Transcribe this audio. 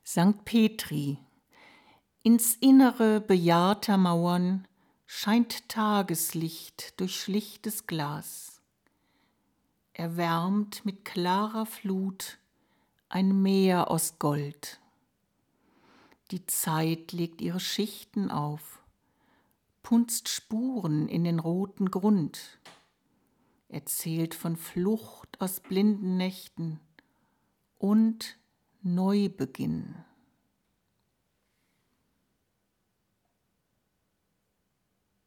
St. Petri. Ins Innere bejahrter Mauern scheint Tageslicht durch schlichtes Glas. Erwärmt mit klarer Flut ein Meer aus Gold. Die Zeit legt ihre Schichten auf, punzt Spuren in den roten Grund, erzählt von Flucht aus blinden Nächten und Neubeginn.